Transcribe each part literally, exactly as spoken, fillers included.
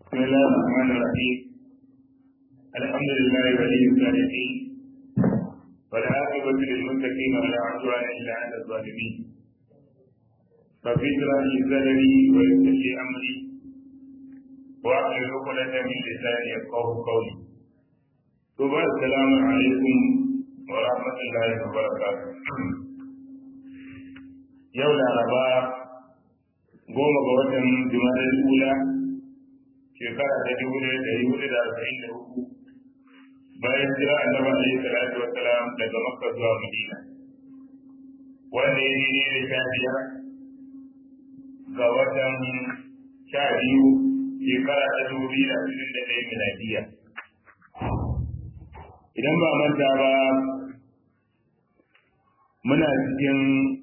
بسم الله الرحمن الرحيم. الحمد لله ولي الصالحين والعاقبة للمتقين ولا عدوان إلا على الظالمين. رب اشرح لي صدري ويسر لي أمري واحلل عقدة من لساني يفقهوا قولي. ثم السلام عليكم ورحمة الله وبركاته. يوم الأربعاء goma ga watan Jumadal Ula shekara ta dubu ɗaya da ɗari hudu da arba'in da uku bayan jira annabi alaihi salatu wassalam daga Makka zuwa Madina, wanda ya yi da sha biyar ga watan sha biyu shekara ta dubu biyu da ashirin da ɗaya miladiya. Idan ba manta ba, muna cikin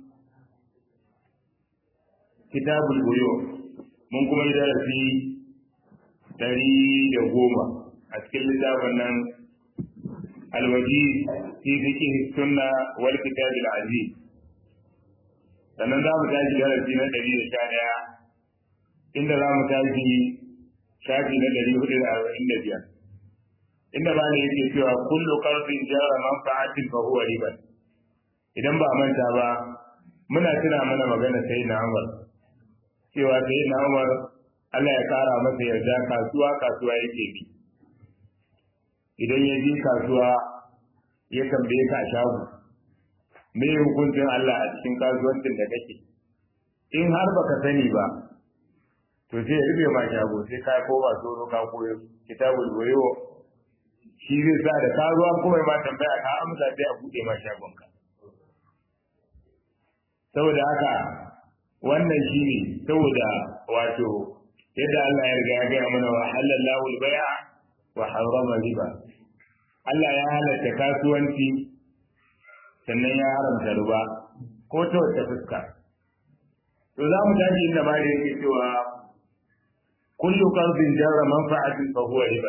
kitabul buyu, mun kuma yi darasi dari da goma a cikin littafin nan alwaji fi fiqh sunna wal kitab al aziz. Sannan za mu tashi darasi na dari da sha ɗaya inda za mu tashi shafi na dari hudu da arba'in da biyar inda ba ne yake cewa kullu qardin jara manfa'atin fa huwa riba. Idan ba manta ba, muna tuna mana magana sai na Umar cewa sai na Umar Allah ya kara masa yarda, kasuwa kasuwa yake bi. Idan ya je kasuwa ya tambaye ka shago, me hukuncin Allah a cikin kasuwancin da kake? In har baka sani ba, to sai ya rufe ma shago, sai ka koma soro ka koyo kitabul buyu. Shi zai sa da kasuwa kuma ma tambaya ka amsa sai a bude ma shagonka. Saboda haka wannan shi ne saboda wato yadda Allah ya riga ya gaya mana wa halallahu al-bai'a wa harrama riba. Allah ya halatta kasuwanci sannan ya haramta riba ko ta wata fuska. To za mu tashi inda ma da yake cewa kullu qardin jarra manfa'atin fa huwa riba.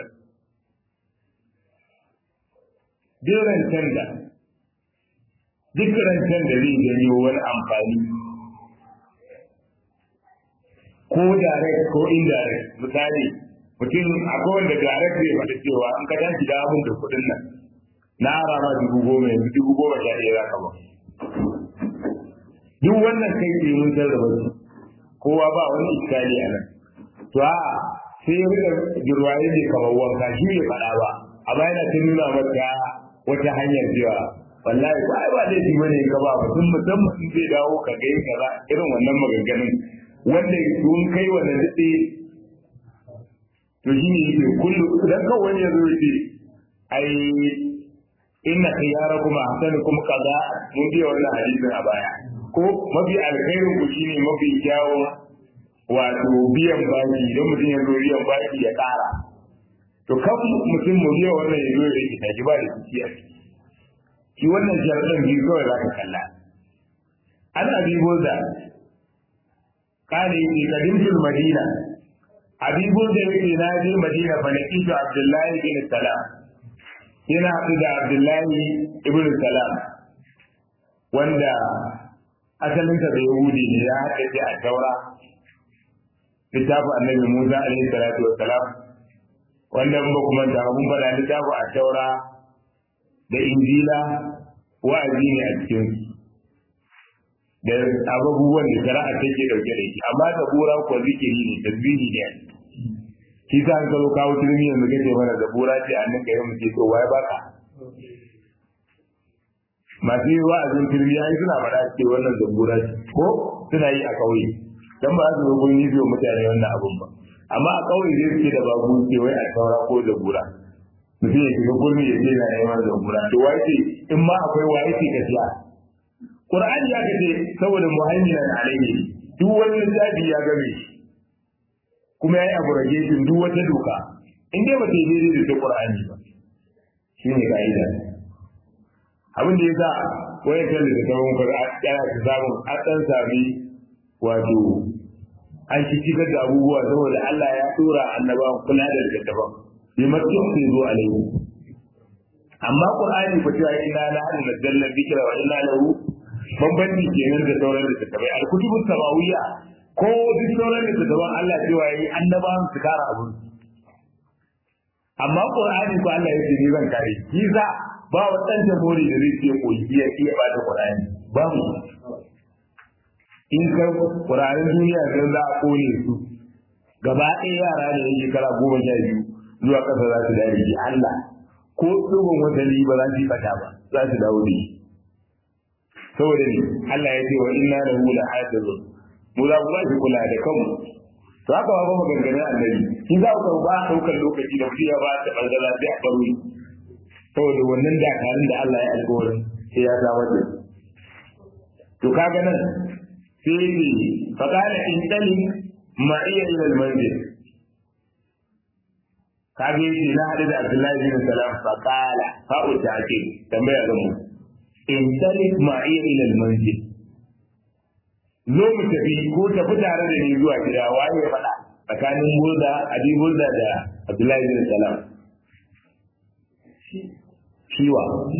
Duk rancen da duk rancen da zai janyo wani amfani, ko direct ko indirect. Misali, mutum akwai wanda direct zai faɗa cewa an ka tashi da abin da kuɗin nan na rama dubu goma yanzu dubu goma sha ɗaya za ka ba. Duk wannan kai ke mun jarraba su, kowa ba wani iskali a nan. To a sai ya rika jirwaye ne kamar wanka, shi bai faɗa ba, amma yana ta nuna mata wata hanyar cewa wallahi ba ai ba laifi bane ka ba mutum musamman in zai dawo ka ga kaza irin wannan maganganun wanda sun kai wa dade. To shi ne yake kullu dan kan wani yazo yace ai inna khiyarakum ahsanukum qada, mun biya wannan hadisin a baya, ko mafi alkhairin ku shine mafi kyawu wato biyan baki. Idan mutum ya zo biyan baki ya kara, to kan mutum mu biya wannan yazo ya rike ta ba da shi a ciki. Shi wannan jarin biyu kawai za ka kalla. Ana bibo da kare ne kadimtul madina, abibu da yake na je madina fa naqitu abdullahi bin salam, yana haɗu da abdullahi ibn salam wanda asalin sa bai yahudi ne, ya haɗa shi a taura littafin annabi musa alaihi salatu wassalam, wanda ba kuma da mun fara littafin a taura da injila wa'azi ne a cikin da abubuwan da shari'a take dauke da shi, amma da bura ko zikiri ne, tasbihi ne. Shi sa an kawo kawo turmi yanzu kace mana da bura ce annan kai mu ce to waye baka? Masu yi wa'azin turmi ai suna fada ce wannan da bura ce, ko suna yi a kauye, dan ba su zo yi biyo mutane wannan abun ba. Amma a kauye zai ce da babu ce wai a saura ko da bura. Mutum ya shiga gurmi ya ce na yawan da bura, to wai ce in ma akwai waye ce ka siya. Qur'ani ya kace saboda muhaiminan alaihi, duk wani zabi ya game shi kuma yayi abrogation duk wata doka in dai ba ta yi daidai da Qur'ani ba. Shine kaida. Abin da yasa wayan kan da tawon Qur'ani ya ta samu an dan sami wato an ci cigar da abubuwa saboda Allah ya tura annabawan kula da littattafan bi matuƙi zo alaihi. Amma Qur'ani ko cewa inna la nazzalna dhikra wa inna lahu bambanci kenan da sauran littattafai. Al-kutubus samawiyya ko duk sauran littattafan Allah cewa yayi annabawan su kara abun amma Qur'ani ko Allah ya ce ni zan kare shi za ba wadan jamhuri da zai ce koyi iya iya ba da Qur'ani ba mu in ka Qur'ani duniya da za a kone su gaba ɗaya yara da yake kara goma sha biyu zuwa ƙasa za su dare shi Allah ko tsohon watanni ba za su yi fata ba za su dawo da shi saboda ne Allah ya ce wa inna lahu lahafizun mu za ku ba shi kula da kanmu to haka ba maganganun annabi shi za ku ba daukar lokaci da kuya ba ta bangala sai a baro saboda wannan dakarun da Allah ya alƙawarin sai ya zama da to kaga nan sai ni faqala in tali ma'iya ila al-manzil kage shi na hada da Abdullahi bin Salam faqala fa'u ta'kid tambaya ga mu in tali ma'iya ila al-manzil zo mu tafi ko tafi tare da ni zuwa gida waye ya faɗa tsakanin Burda Abi Burda da Abdullahi bin Salam shiwa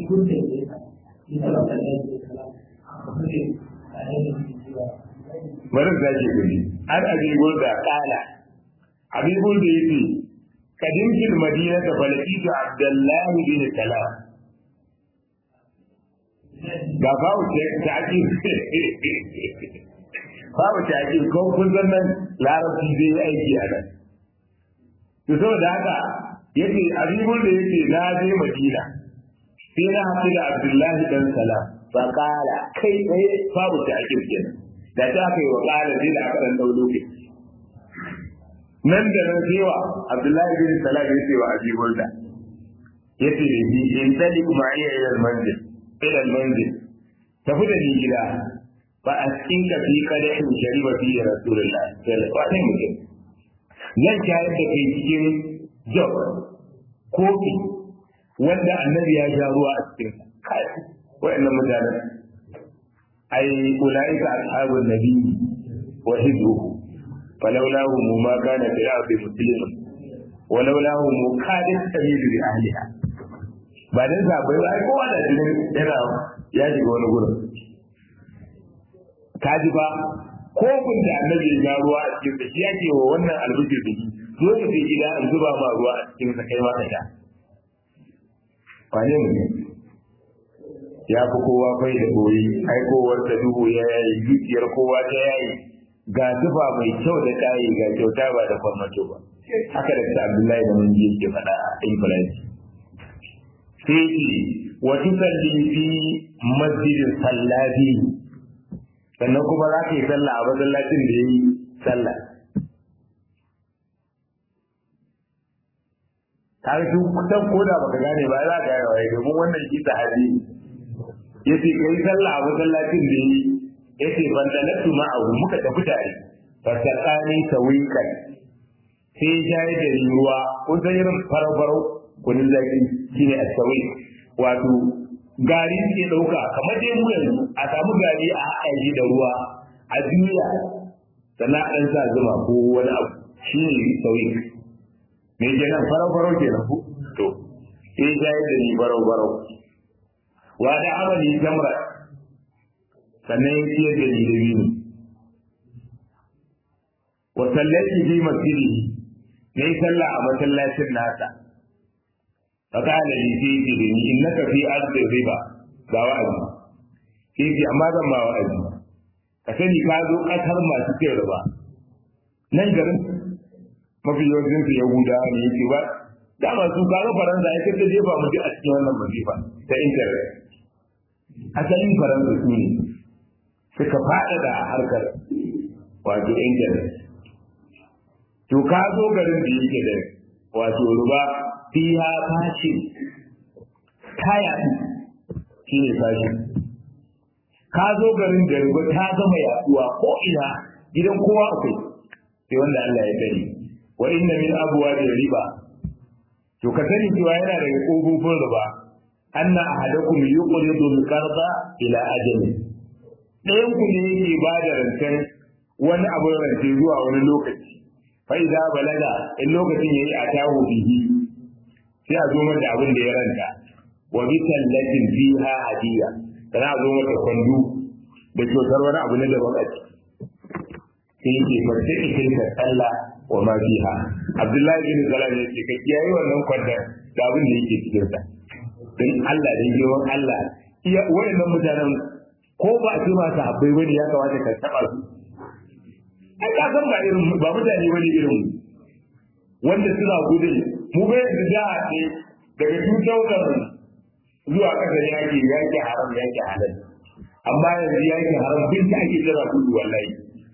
bari da ke gani har Abi Burda kala Abi Burda yace kadim fil madina da balakitu Abdullahi bin Salam ga bawo ce ta ake babu ta ake ko kun san nan larabci zai yi aiki a nan to saboda haka yace abibul da yake na je Madina sai na haɗu da Abdullahi dan Salam fa kala kai tsaye babu ta ake kenan da ta kai wa kala sai da aka dan dau lokaci nan da nan cewa Abdullahi bin Salam yace wa abibul da yace da shi in talik ma'iya ila al-manzil ila al-manzil tafi da ni gida ba a cikin ka fi kadahin shari'a fi rasulullah sallallahu alaihi wasallam zan shayar da kai cikin jog kofi wanda annabi ya sha ruwa a cikin kai wa'annan mutanen ai ulaika ashabun nabi wa hizbuhu falawlahu ma kana fi ardi muslimin walawlahu muqaddis sabil bi ahliha ba dan zabai ai kowa da jinin yana ya shiga wani gurin kaji ba kofin da annabi ya ruwa a cikin sa shi yake wa wannan albishir da shi zo ka je gida in zuba ma ruwa a cikin sa kai ma ka sha kwane mu ya fi kowa kai da boyi ai kowar da duhu ya yayi zuciyar kowa ta yayi ga zuba mai kyau da kayi ga kyauta ba da farmato ba haka da ta Abdullahi da mun ji ke faɗa a Ibrahim sai ki wa tusalli fi masjidin sallati sannan kuma za ka yi sallah a masallacin da ya yi sallah ta yi su kusan koda baka gane ba za ka gane waye domin wannan shi sahabi ya ce ka yi sallah a masallacin da ya yi ya ce ban da nasu ma'ahu muka tafi tare ba ta tsani sawiƙan sai ya shayar da ruwa kun san irin farau-farau kunin zaki shine a sawi wato gari ke dauka kamar dai mu yanzu a samu gari a haɗa shi da ruwa a juya sannan an sa zuma ko wani abu shi ne sauyi me kenan farau farau kenan ko to sai jayi da ni farau farau wa da amali jamra sannan ya ciyar da ni da biyu wa sallati fi masjidi ne sallah a masallacin nasa فقال لي سيدي بني إنك في أرض الربا ga wa'azi sai ce amma zan ma wa'azi ka sani ka zo ƙasar masu cin riba nan garin mafi yawancin su yahudawa ne yake ba dama su kaga faransa ya kace jefa mu a cikin wannan masifa ta internet asalin faransa su ne suka faɗa da harkar wato internet to ka zo garin da yake da wato riba fiha fashi kaya shi ne fashi ka zo garin da riba ta gama yaduwa ko ina gidan kowa akwai sai wanda Allah ya gani wa inna min abwabi riba to ka sani cewa yana daga kofofin riba anna ahadakum yuqridu al-qarda ila ajali ɗayan ku ne yake ba da rancen wani abu rance zuwa wani lokaci fa idza balaga in lokacin yayi atahu bihi sai a zo mata abin da ya ranta wa bi tallatin fiha hadiya kana zo mata kwandu da kyautar wani abu na daban a ciki sai yake farce ikin ta Allah wa ma fiha. Abdullahi bin Salam ya ce ka kiyaye wannan kwandar da abin da yake cikin sa dan Allah da girman Allah iya wayannan mutanen ko ba a ce ma sahabbai bane ya kamata ka taba su ai ka san ba irin ba mutane bane irin wanda suna gudun mu bai da ja'a ce daga tutaukan zuwa kasar yaki yaki haram yaki halal amma yanzu yaki haram bin ta ake jira gudu wallahi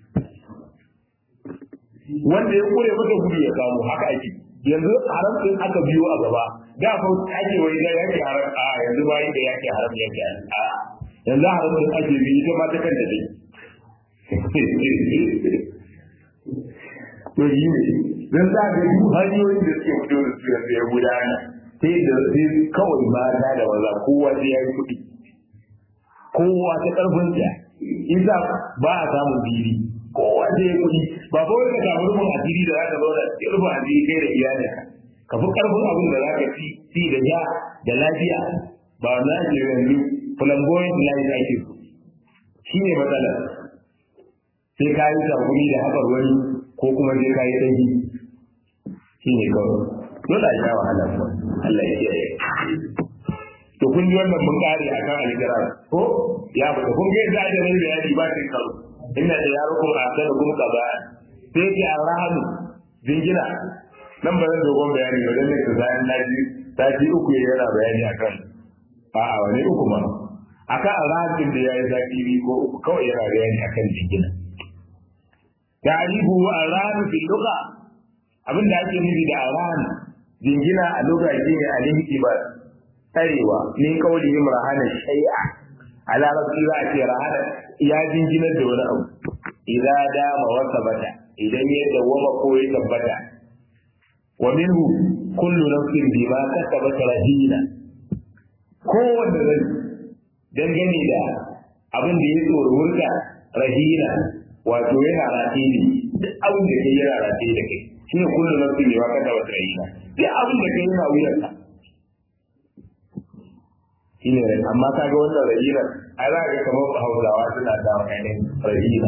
wanda ya kore mata gudu ya samu haka ake yanzu haram din aka biyo a gaba da fa ake wai da yaki haram a yanzu bai da yaki haram yaki a yanzu haram din ake bi ita ma ta kanta dai to yi ne dan za ga duk hanyoyin da suke fito da su yanzu ya gudana sai da sai kawai mata da maza kowa sai ya yi kuɗi kowa ta ƙarfin ta isa ba a samun biri kowa sai ya kuɗi ba ko wani ka samu rufin asiri da za ka zauna cikin rufin asiri kai da iyalinka ka fi ƙarfin abin da za ka ci ci da ja da lafiya ba na ake yanzu flamboyant life ake so shi ne matsalar sai ka yi sabuni da haɓar wani ko kuma sai ka yi ɗanki shi ne kawai dole a sha wahala ba Allah ya kiyaye to kun ji wannan mun kare akan alkirar ko ya fita kun ga yadda ake nan bayani ba sai karo inna da yaro kuma a da kuma kaza sai ki arhanu dingina nan ba zan dogon bayani ba dan ne ka zai naji sati uku yana bayani akan a'a wani uku ma akan arhanin da yayi zakiri ko uku kawai yana bayani akan dingina ta'rifu arhanu fil lugha abinda ake nufi da arhanu jingina a lokaci ne a linkibar tsarewa min kauli imrahana shay'a a larabci za a ce rahana ya jinginar da wani abu idan dama wa sabata idan ya dawama ko ya tabbata wa minhu kullu nafsin bima kasabat rahina kowanne rai dangane da abin da ya tsoro wurka rahina wato yana rataye ne duk abin da kai yana rataye da kai shine kullu nafsin bima kasabat rahina duk abin da kai yana wuyarka shine amma kaga wannan rahina ai za ka kamar Hausawa suna da wannan rahina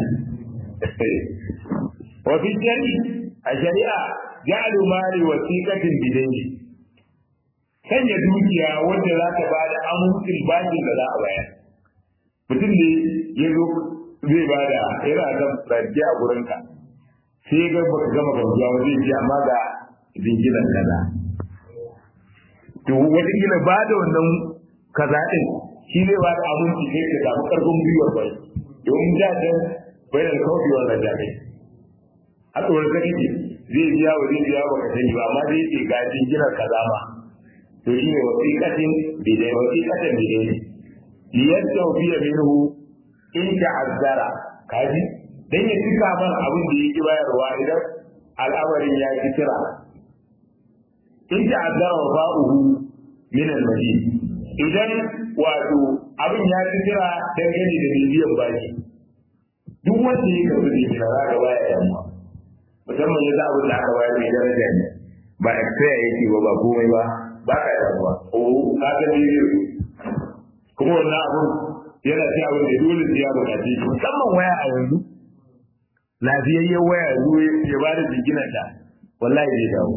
wa fi jari a shari'a ja'alu mali wasiqatin bidayni sanya dukiya wanda za ta bada amukin bashin da za a bayar mutum ne ya zo zai bada yana da rance a gurinka sai ga baka gama gamsuwa ba zai ji amma ga jinginan kaza to wata kila ba da wannan kaza din shi zai ba da abinci sai ka samu karfin gwiwar bai domin da dan bayan kawai wannan jami'i a tsoron ka kike zai biya wa zai biya ba ka sani ba amma zai ce ga jinginar kaza ma to shi ne wasiƙatin bidai wasiƙatin bidai liyadda fiye minhu in ta'azzara kaji dan ya tuka man abin da yake bayarwa idan al'amarin ya ki kira in ta'azzara wa ba'uhu min al-madin idan wato abin ya ki kira dangane da bibiyan baki duk wanda ya karbi da kira za ka baya yamma musamman ya za abin da aka bayar mai daraja ne ba expire yake ba ba komai ba ba ka damuwa o ka ga ne kuma wannan abun yana ci abin da dole sai ya buƙace shi musamman waya a yanzu lafiyayyen waya zuwa ya ba da jinginar ta wallahi zai dawo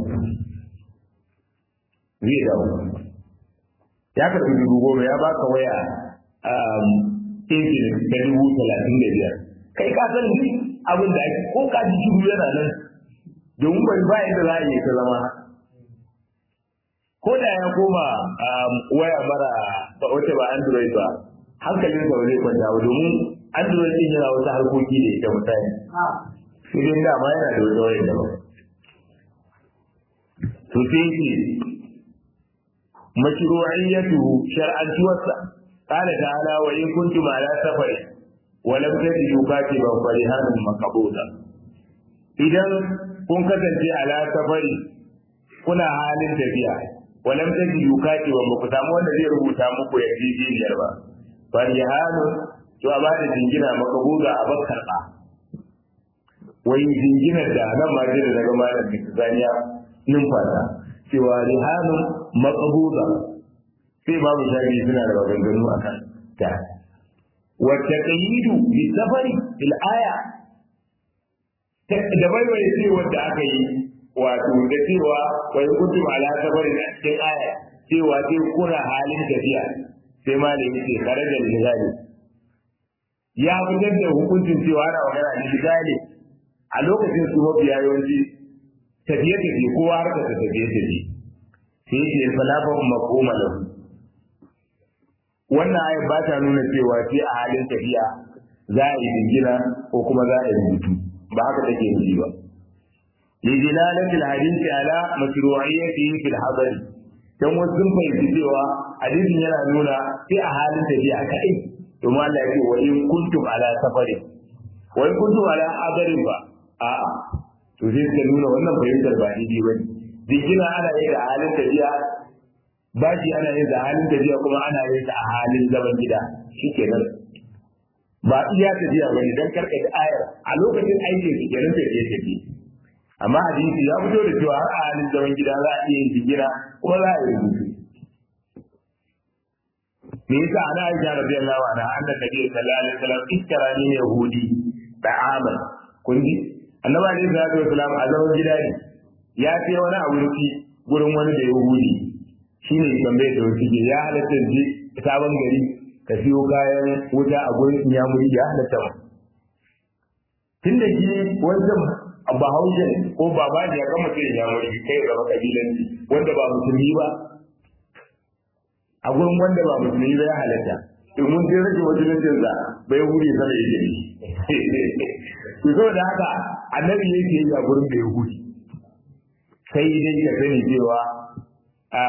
zai dawo ya karɓi dubu goma ya baka waya injin da dubu talatin da biyar kai ka san abin da ake ko ka ji shiru yana nan domin bai ba yadda za a yi ta zama ko da ya koma waya mara ba wata ba android ba hankalin sa zai kwanta ba domin android din yana wata harkoki da ita mutane sai dai da ma yana da wata wayar da ba to sai ce mashru'iyyatu shar'antu wasa qala ta'ala wa in kuntum ala safari wa lam tajidu katiban farihanun maqbuda idan kun kasance ala safari kuna halin tafiya walam tajidu katiban ba ku samu wanda zai rubuta muku yarjejeniyar ba farihanun to a bada jingina maqbuda a bakkar ba wai jinginar da nan ma da daga malam Tanzania numfasa cewa rihanun maqbuda sai babu shari'i suna da maganganu akan ta wa taqyidu bi safari fil aya da baibaye ce wanda aka yi wato da cewa wai kuntum ala safarin a cikin aya cewa sai kuna halin tafiya sai malami ce karajar ligani ya fitar da hukuncin cewa ana magana da ligani a lokacin su mafiya yawanci tafiye tafiye kowa harkar da tafiye tafiye sai ce falafa makoma lahu wannan ayat ba ta nuna cewa sai a halin tafiya za a yi dingina ko kuma za a yi rubutu ba haka take nufi ba lidilalati alhadith ala mashru'iyyatihi fil hadari dan wasu sun fahimci cewa hadisin yana nuna sai a halin tafiya kai to ma Allah ya ce wa in kuntum ala safari wa in kuntum ala hadarin ba a to sai ka nuna wannan fahimtar ba daidai bane dingina ana yi da halin tafiya bashi ana yin da halin tafiya kuma ana yin da a halin zaman gida shikenan ba iya tafiya bane dan karka da ayar a lokacin aikin ki kenan tafiye tafiye amma hadisi ya fito da cewa har a halin zaman gida za a iya yin jigina kuma za a yi rubutu me yasa ana aisha radiyallahu anha anna nabi sallallahu alaihi wasallam iskara ni yahudi ta'aman kun ji annabi alaihi salatu wasallam a zaman gida ne ya ce wani abinci gurin wani da yahudi shine tambaye da wani ya halatta ji sabon gari ka siyo kayan wuta a gurin inyamuri ya halatta ba tunda shi wancan bahaushe ko baba ne ya ga mutum inyamuri kai zama kabilanci wanda ba musulmi ba a gurin wanda ba musulmi ba ya halatta domin sai rage majalisin sa bai wuri sama yake ne to saboda haka annabi yake yi a gurin bai wuri sai dai ka sani cewa a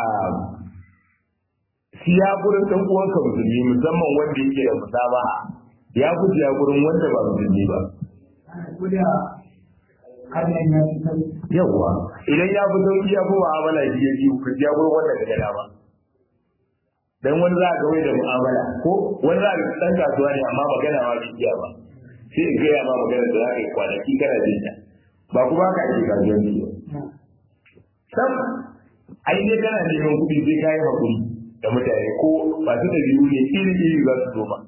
siya gurin dan uwanka musulmi musamman wanda yake da musabaha ya fi siya gurin wanda ba musulmi ba yawwa idan ya fi sauki ya fi mu'amala shi ya biyu ka siya gurin wanda ka gada ba dan wani za ka wai da mu'amala ko wani za ka dan kasuwa ne amma magana ma bai iya ba sai in gaya ma magana da za ka yi kwanaki kana jin ta ba kuma ka ake kasuwanci ba sam ai ne kana neman kuɗi sai ka yi hakuri da mutane ko masu da biyu ne iri iri za su zo ma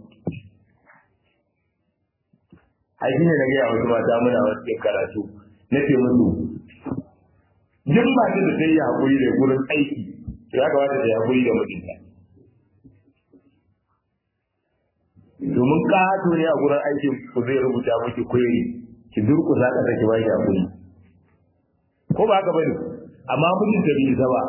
ai shine na gaya wasu mata muna wasu ke karatu na ce musu duk masu da ta yi hakuri da gurin aiki ya kamata ta yi hakuri da mijinta domin ƙato ne a gurin aikin ku zai rubuta miki query ki durƙusa ka saki ba ki hakuri ko ba haka bane amma mijin da bai zaba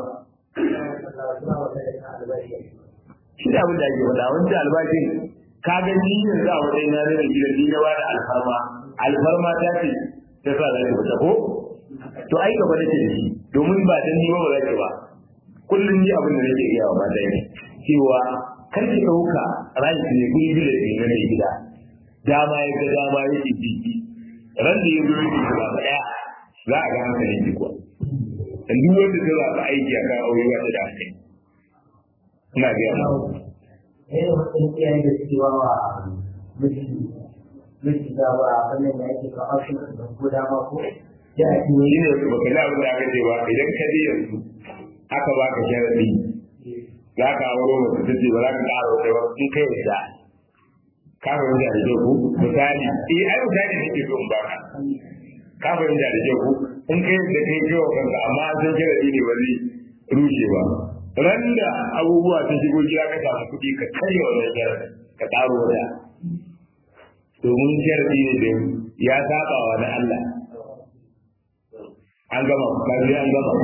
shi da abin da ake faɗa wancan albashin ka ga ni yanzu a wajen na da gidan ni na ba da alfarma alfarma ta ce ta sa zai fita ko to ai gaba nake da shi domin ba dan ni ba ba zai ba kullum ni abin da nake iya wa mata ne cewa kar ki dauka rai ne guri da ne na gida dama ya ga dama yake biki ran da yazo yake ba daya za a ga hankalin ki kuwa dan duk wanda zai ba aiki akan aure ba da hankali ina ga yana eh wannan iyaye da cewa wa miji miji da ba wannan da yake ka aushi da ko dama ko ya ji ne ne ba kana abin da aka ce ba idan ka je yanzu aka baka sharadi za ka auro mutum ta ce ba za ka ƙara wata ba in kai da ka fahimta da kyau ku misali eh ai misali ne ke so in baka ka fahimta da kyau ku in kai da kai kyau kanka amma an san sharadi ne ba zai rushe ba ran da abubuwa ta shigo gida ka samu kuɗi ka karya wannan sharadi ka ƙaro wata domin sharadi ne da ya saba wa na Allah an gama kaji an gama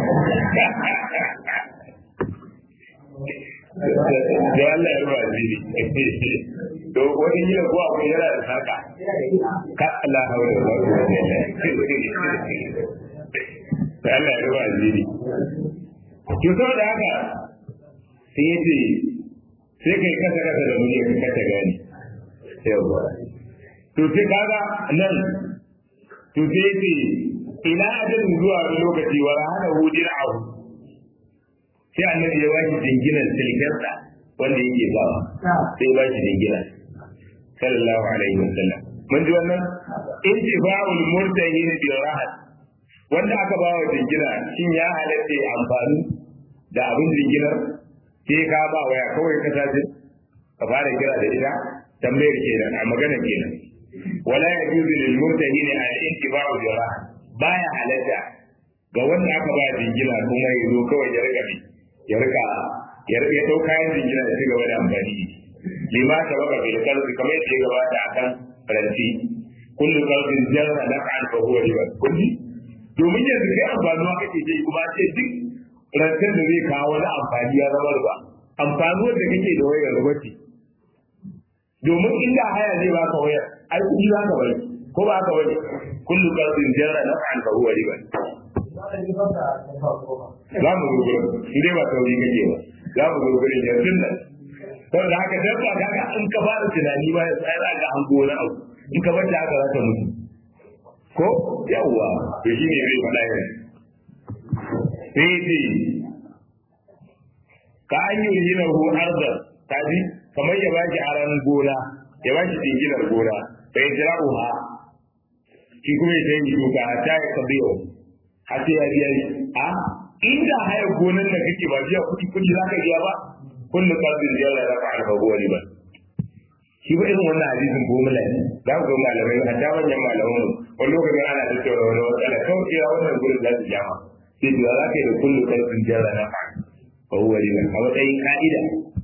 da Allah ya ruwa ziri to wani yi ko abu yana da saka ka Allah haura da wani da Allah ya ruwa ziri to so da haka sai yace sai kai kasa kasa da muje ka kasa gani yawa to sai kaga nan to sai yace ila ajalin zuwa lokaci wa hada hudin abu sai annabi ya baki dinginan silkarsa wanda yake bawa sai ba shi dinginan sallallahu alaihi wasallam mun ji wannan intifa'ul murtahin bi rahat wanda aka bawa dingina shin ya halatta amfani da abin dinginar sai ka ba waya kawai ka tashi ka fara kira da ita tambayar kenan a magana kenan wala yajuzu lil murtahin al-intiba'u bi rahan baya halatta ga wanda aka ba jingina kuma ya zo kawai ya rika ya rika ya rika dau kayan jingina da shiga wani amfani lima ta baka bil kalbi kamar yadda ya gabata akan ranti kullu qalbin jarra naf'an fa huwa riba kulli domin yanzu kai amfanuwa kake ji kuma ce duk rantar da zai kawo wani amfani ya zama riba amfanuwar da kake da wayar riba ce domin inda haya zai baka wayar ai kuɗi za ka bari ko ba ka bari kullu qalbin jarra naf'an fa huwa riba za mu zo gurin shi dai ba sauri kake ba za mu zo gurin yanzu nan saboda haka dabba kaga in ka fara tunani ba ya tsaya ga an gona abu in ka bar ta haka za ta mutu ko yawwa to shi ne zai faɗa yanzu sai ce ka an yi yi na hu arzar tabi kamar ya ba shi aran gona ya ba shi dinginar gona sai ya jira uha shi kuma ya sai shuka a ta ya kabe yau har sai ya biya shi a inda haya gonan da kake ba biya kuɗi kuɗi za ka biya ba kullu qalbin jalla rafa al huwa riba shi ba irin wannan hadisin ko mulai za ku ga malamai a da wannan malaman wani lokacin ana tattauna wani matsala kawai kira wannan gurin za su jama sai da za ka yi da kullu qalbin jalla rafa al huwa riba a matsayin ka'ida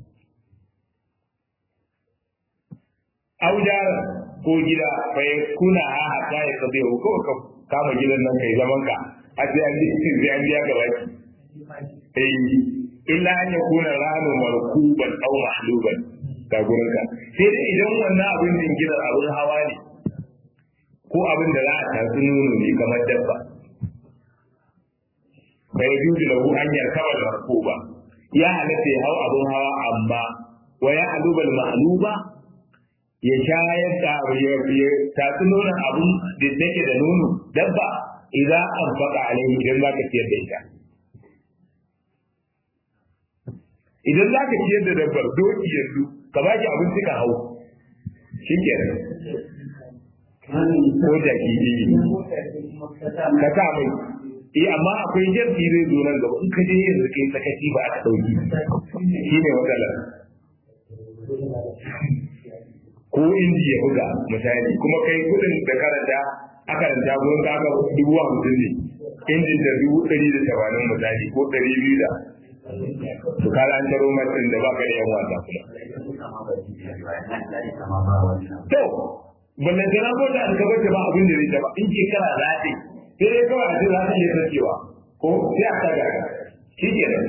aujar ko gida bai kuna a hata ya kabe ko ka kama gidan nan kai zaman ka a sai an ji sai an biya gaba ki illa an yakuna ranu markuban aw mahluban ga gurin ka sai dai idan wannan abin dinginar abin hawa ne ko abin da za a tatsi nono ne kamar dabba bai juzu lahu an yarkaba markuba ya halatta ya hau abin hawa amma wa ya alubal mahluba ya shayar da ya tatsi nonon abin da take da nono dabba idan an faɗa alaihi idan za ka ciyar da ita idan za ka ciyar da dabbar doki yanzu ka ba ki abinci ka hau shi ke nan ko jaki ne ka sa mai eh amma akwai jarki zai zo nan gaba in ka je yanzu kai sakaci ba aka ɗauki shi ne matsalar ko inji ya buga misali kuma kai kudin da karanta aka ranta gurin ka aka dubu hamsin ne injin da dubu ɗari da tamanin misali ko ɗari biyu da to kala an taro matsin da baka da yan wasa kuma to ballan jira ko da aka bata ba abin da zai taba in ke kana zaɓe sai dai kawai a ce za ta iya sakewa ko sai a taga shi ke nan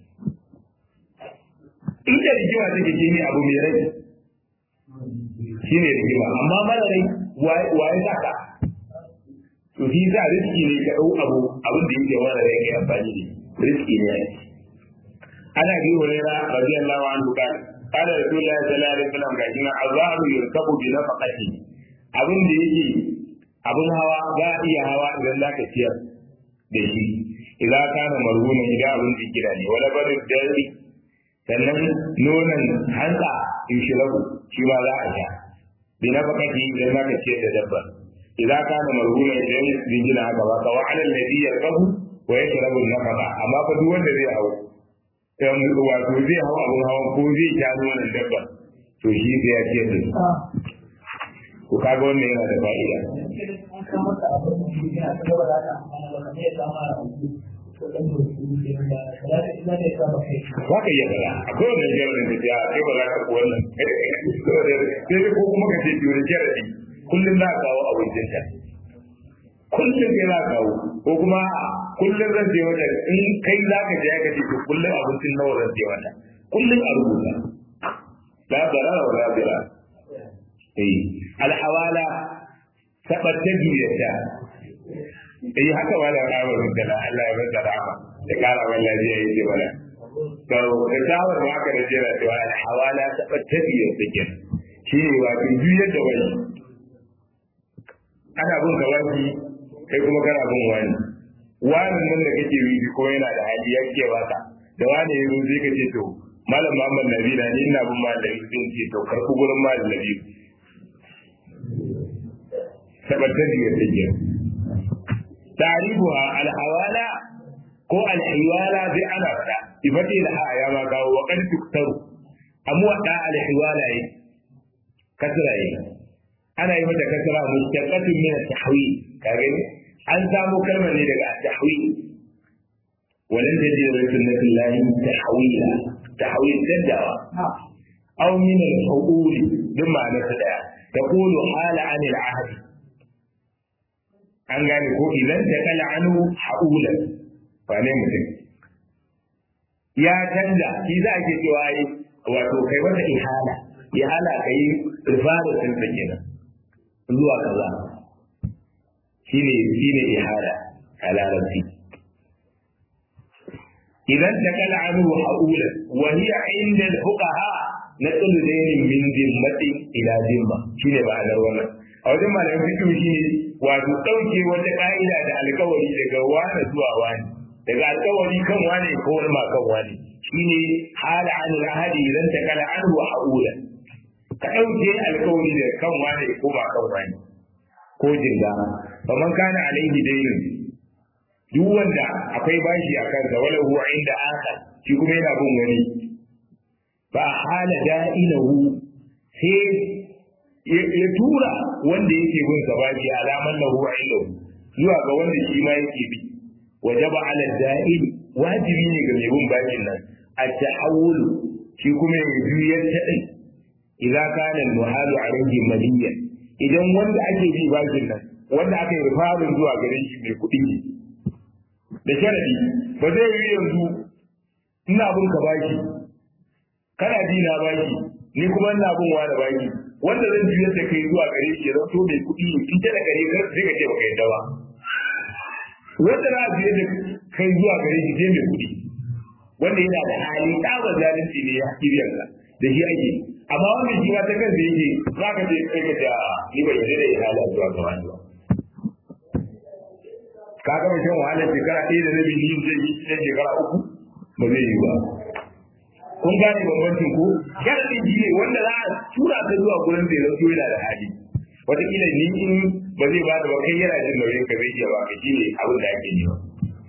in da rigima take ke ne abu mai rai shi ne rigima amma mara rai waye saka to shi za riski ne ka ɗau abu abin da yake mara rai kai amfani da riski ne ya ana bi hurera radiyallahu anhu kan qala rasulullahi sallallahu alaihi wasallam ga kina azabu yurkabu bi nafaqati abin da yake abin hawa za a iya hawa idan zaka ciyar da shi idan kana marhuna idan abin zikira ne wala bari dari sannan nonon hanta in shirabu shi ba za a sha bi nafaqati idan zaka ciyar da dabba idan kana marhuna idan zikira haka ba ka wa alal ladhi yarkabu wa yashrabu nafaqa amma fa duk wanda zai hawo yan wato zai hau abin hawan ko zai sha nonon dabba to shi sai ya ce da ko kaga wannan yana da fa'ida za ka iya fara akwai wannan jarin da ya kai ba za ka wannan sai ko kuma ka ce biyu da jaradi kullum za ka kawo abincin ta kullum kai za ka kawo ko kuma kullum zan je wajen in kai za ka je ka ce to kullum abincin nawa zan je wata kullum a rubuta la darara wa la dira eh alhawala tabatta diyata eh haka wala rawar da Allah ya bada rahama da kara wallahi ya yi wala to da tawar ma ka da jira to alhawala tabatta diyata ke shi ne wato duyar da wani ana bin gawaki kai kuma kana bin wani wani nan da kake yi ko yana da hali yake baka da wani yazo zai kace to malam Muhammad Nabi na ni ina bin malam Nabi zai ce to karku gurin malam Nabi tabbatar da yake tarihuha alhawala ko alhiwala bi ana fada ibati da ya ma gawo wa kan tuktaru amma da alhiwala yi kasra yi ana yi mata kasara mustaqatun min at-tahwil ka gani an samu kalmar ne daga at-tahwil walan tajid li sunnatillahi tahwila tahwil daddawa aw min al-huqul duk ma'anar ta daya taqulu hala anil ahd an gane ko idan ta kala anhu haula fa ne mutum ya canza shi za a ke cewa ai wato kai wata ihala ihala kai rifada sun ta kenan zuwa kaza shine shine ihala a larabci idan ta kala anhu haula wa hiya inda al-fuqaha naqlu dayn min zimmati ila zimma shine ma'anar wannan a wajen malamin fiqh shine wato dauke wata ka'ida da alƙawari daga wani zuwa wani daga alƙawari kan wani ko wani ma kan wani shine hala an al-ahadi idan ta kala anhu haula ka dauke alƙawari daga kan wani ko ba kan wani ko jinga faman kana alaihi daynun duk wanda akwai bashi a kansa wala huwa inda aka shi kuma yana bin wani fa hala da'ilahu sai ya tura wanda yake bin sa bashi alaman lahu ilahu zuwa ga wanda shi ma yake bi wajaba ala da'il wajibi ne ga mai bin bashin nan at-tahawul shi kuma ya juyar ta din idan kana al-muhalu alayhi maliyan idan wanda ake bi bashin nan wanda aka yi rifarin zuwa gare shi mai kuɗi ne da sharadi ba zai yi yanzu ina bin ka bashi kana ji na bashi ni kuma ina bin wa da bashi wanda zan juyar da kai zuwa gare shi zan to mai kuɗi ne in ta da gare ka sai ka ce baka yadda ba wanda za a juyar da kai zuwa gare shi sai mai kuɗi wanda yana da hali tsabar zalunci ne ya kiriyar ka da shi ake amma wanda shi ma ta kansa yake za ka je kai ka ce ni bai yadda da ihala zuwa ga wani ba ka ga mutum wahalar shekara ɗaya da rabi ni zai yi cikin shekara uku ba zai yi ba kun gane bambancin ko sharadin shi ne wanda za a tura ka zuwa gurin da ya zo yana da hali wataƙila ni in ba zai ba da ba kai yana jin nauyin ka zai iya ba ka shi ne abin da ake nema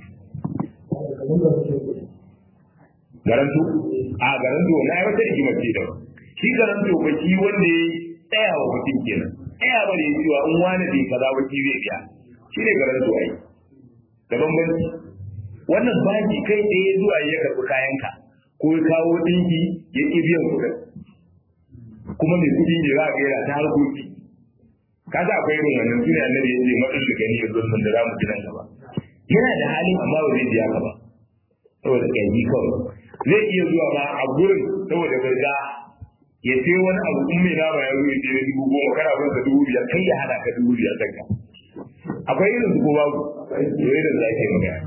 garanto a garanto na yi wata rigimar ce da shi garanto ba shi wanda ya tsaya wa mutum kenan tsaya ba da ya cewa in wani bai kaza ba shi zai biya shi ne garanto ai da bambanci wannan baki kai ɗaya zuwa ya karɓi kayanka ko ya kawo ɗinki ya ƙi biyan kuɗin kuma mai kuɗi ne za a ga yana ta harkoki ka sa akwai irin wannan suna annabi ya ce matsin da gani ya zo mun da za mu ji nan gaba yana da halin amma ba zai biya ka ba saboda ƙyanji kawai zai iya zuwa ma a gurin saboda garga ya ce wani abu in mai nama ya zo ya ce dubu goma kana bin ka dubu biyar kai ya hana ka dubu biyar kanka akwai irin su ko babu irin da ake magana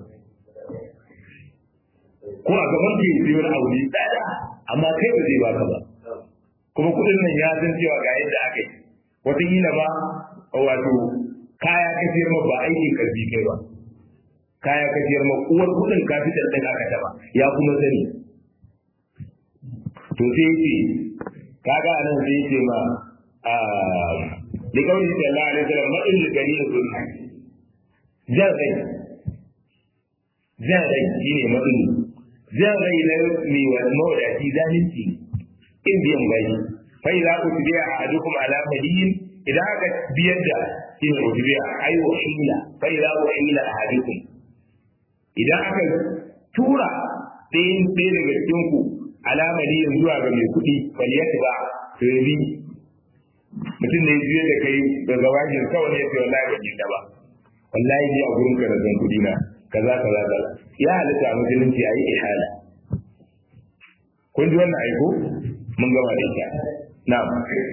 ko a gaban ke yi wani abu ne tsada amma kai ba zai baka ba kuma kudin nan ya san cewa ga yadda aka yi wataƙila ba wato kaya ka siyar ma ba aikin karfi kai ba kaya ka siyar ma uwar kudin ka fitar da ka taba ya kuma sani to sai ce kaga anan sai ce ma a da kawai sallallahu alaihi wasallam ma in gani ne zo jan rai jan rai shine matsayi jan rai na mai wani mawadaci zalunci in biyan gani fa idza utbi'a ahadukum ala madiyin idan aka biyar da shine utbi'a ay wahila fa idza wahila ahadukum idan aka tura ɗayan ɗaya daga cikin ku ala madiyin zuwa ga mai kuɗi wal yatba rabi mutum ne biye da kai daga wajen kawai ne sai wallahi ban yadda ba wallahi ni a gurin ka da zan kuɗi na kaza kaza kaza ya halitta musulunci ayi ihala kun ji wannan aiko mun gama da ita na'am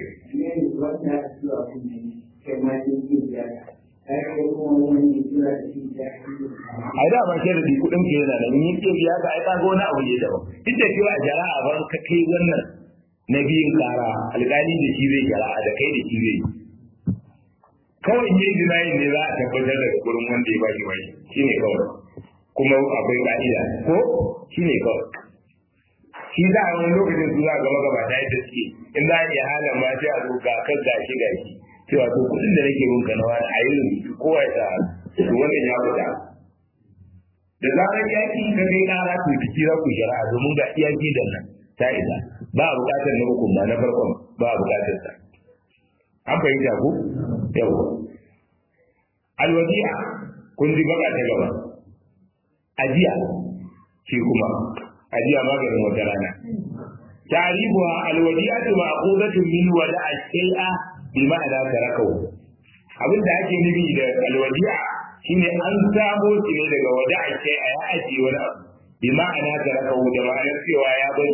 ai da ba shi da kudin ke yana nan yin ke biya ka ai ka ga wani abu ne daban duk da cewa jara'a ban ka kai wannan na biyun kara alƙali da shi zai jara'a da kai da shi zai kawai yin jinayin ne za a tabbatar da gurin wanda ya bashi wani shine kawai kuma akwai ka'ida ko shine kawai shi za a wani lokacin su za a gaba gaba ta yadda suke in za a iya halin ma sai a zo ga kan gashi gashi cewa to kudin da nake bin kana wani a yi rubutu kowa ya sa to wannan ya fita da zarar yaki ka kai kara to biki za ku shari'a domin ga iyaki da nan ta isa ba a bukatar na hukun ba na farkon ba a bukatar sa an fahimta ku yawa alwadi'a kun ji baka ta gaba ajiya shi kuma ajiya maganin wata rana tarihuwa alwadi'atu ma'qudatun min wada'a shay'a bi ma'ana tarakahu abin da ake nufi da alwadi'a shine an samo shi ne daga wada'a shay'a ya ajiye wani abu bi ma'ana tarakahu da ma'anar cewa ya bari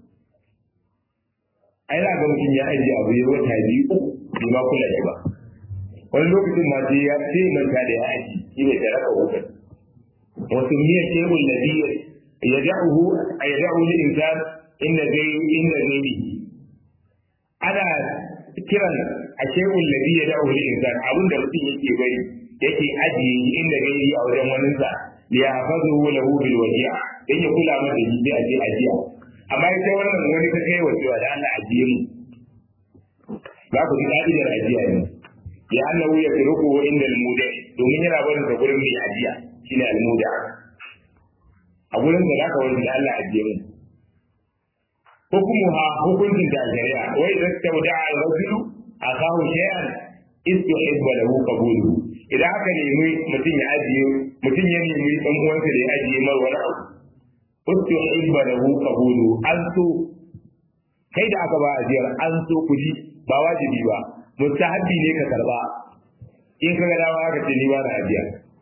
ai na ga mutum ya ajiye abu ya wata biyu uku bai ma kula da ba wani lokacin ma sai ya ce manta da ya ajiye shi ne tarakahu kan wasu miyar shehun nabiyar yada'uhu yada'uhu lil insan inda zai inda zai yi ana kiran a shehun labi ya da'u lil insan abin da mutum yake bari yake ajiye inda zai yi a wajen wani sa li yahfazu lahu bil wadi'a dan ya kula masa da shi a je ajiya amma ita wannan wani ta kai wacewa da Allah ajiye mu za ku ji ka'idar ajiya ne ya annahu yatruku inda al-muda domin yana barin da gurin mai ajiya shine al-muda a gurin da zaka wani da Allah ajiye mu hukumuha hukuncin da shari'a wai idan ta wada al-rajulu akahu shay'an istuhibba lahu qabulu idan aka nemi mutum ya ajiye mutum ya nemi dan uwansa da ya ajiye mar wani abu istuhibba lahu qabulu an so kai da aka ba ajiyar an so kuji ba wajibi ba mustahabbi ne ka karba in ka ga dawa ka ce ni ba na ajiya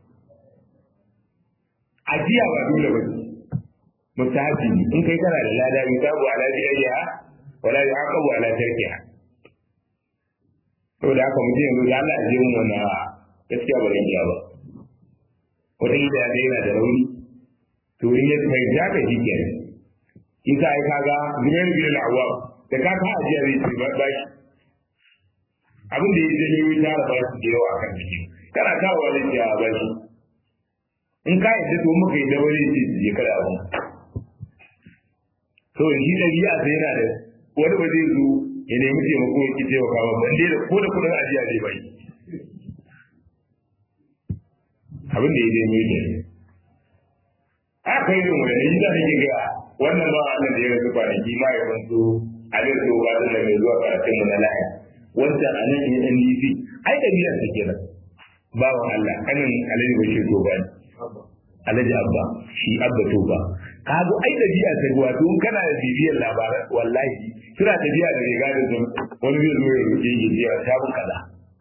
ajiya ba dole ba mustahabi in kai kana da lada yusabu ala biyayya wala yu'aqabu ala tarkiha to da haka mutum yanzu da Allah ya ji mu wannan gaskiya ba zan iya ba wata ida da yana da rauni to in ya kai da ka ji kenan in ka ai kaga zubair bin al-awwab da ka ka ajiya zai ci ba shi abin da ya je yi tara ba su da yawa akan jiki kana kawo wani ya ba shi in ka yi to muka yi da wani ji je kada abun to shi da biya sai yana da wani ba zai zo ya nemi taimako ya ki taimaka ba ban dai da ko da kudin ajiya zai bai abin da ya je mai da a kai yin wani yi da nake ga wannan ba wannan da ya rasu kwanaki ma ya zanto a zai so ba da mai zuwa karatun mu na laya wanda a nan yin N D C ai da biya ta kenan bawan Allah kanin Alhaji Bashir to ba Alhaji Abba shi Abba to ba ka zo ai da biya ta ruwa don kana da bibiyar labaran wallahi suna tafiya da riga da zan wani zai zo ya roƙe ya je ya tabu kaza